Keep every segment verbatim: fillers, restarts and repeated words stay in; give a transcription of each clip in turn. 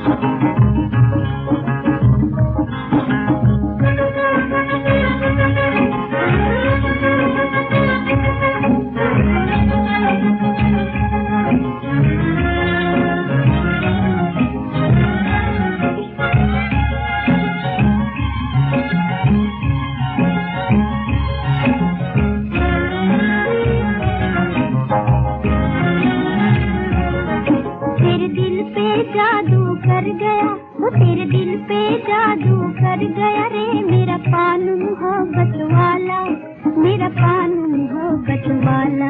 जादू कर गया, वो तेरे दिल पे जादू कर गया रे मेरा पान मोहब्बत वाला, मेरा पान मोहब्बत वाला।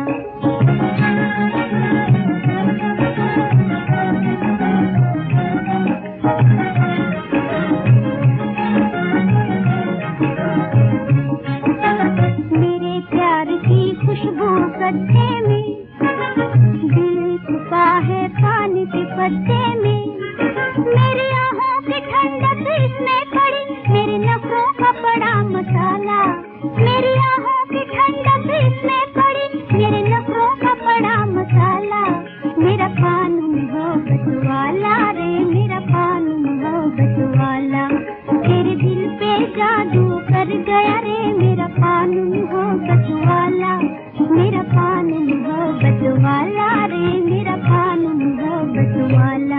मेरे प्यार की खुशबू गड्ढे में, दिल छुपा है पानी के पत्ते में, मेरी आहों की ठंडक इसमें पड़ी, मेरे नखरों का बड़ा मसाला, मेरी आहों की ठंडक इसमें पड़ी, मेरे नखरों का बड़ा मसाला। मेरा पान मोहब्बत वाला रे मेरा पान मोहब्बत वाला, तेरे दिल पे जादू कर गया रे मेरा पान मोहब्बत वाला, मेरा पान मोहब्बत वाला रे मेरा पान मोहब्बत वाला।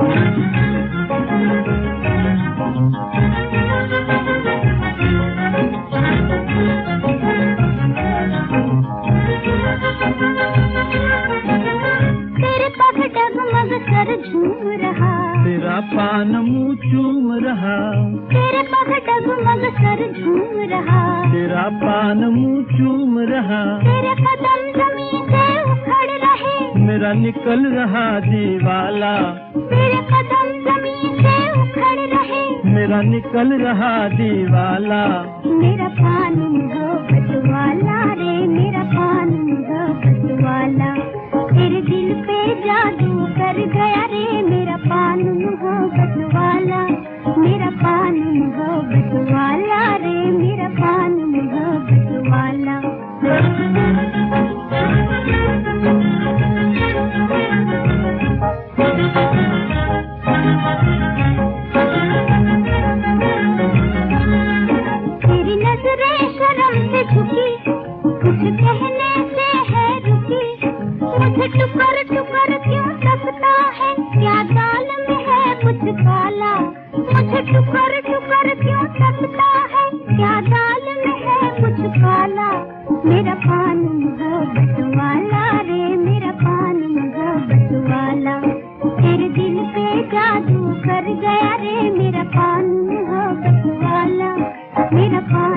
तेरे पग डगमग कर झूम रहा, तेरा पान मुँह चूम रहा, तेरे पग डगमग कर झूम रहा, तेरा पान मुँह चूम रहा, तेरे कदम जमीन से उखड़ रहे, मेरा निकल रहा दीवाला, तेरे कदम जमीन से उखड़ रहे, मेरा निकल रहा दीवाला। मेरा पान मोहब्बत वाला रे मेरा पान मोहब्बत वाला, तेरे दिल पे जादू कर गया रे मेरा पान मोहब्बत वाला, मेरा पान मोहब्बत वाला रे मेरा पान मोहब्बत वाला। तेरी नजरें शर्म से झुकी, कुछ कहने से है रुकी, मुझे टुकर टुकर क्यों तकता है, क्या दाल में है कुछ काला, मुझे टुकर टुकर क्यों तकता है, क्या दाल में है कुछ काला। मेरा पान मोहब्बत वाला रे मेरा पान मोहब्बत वाला, तेरे दिल पे जादू कर गया रे मेरा पान मोहब्बत वाला, मेरा पान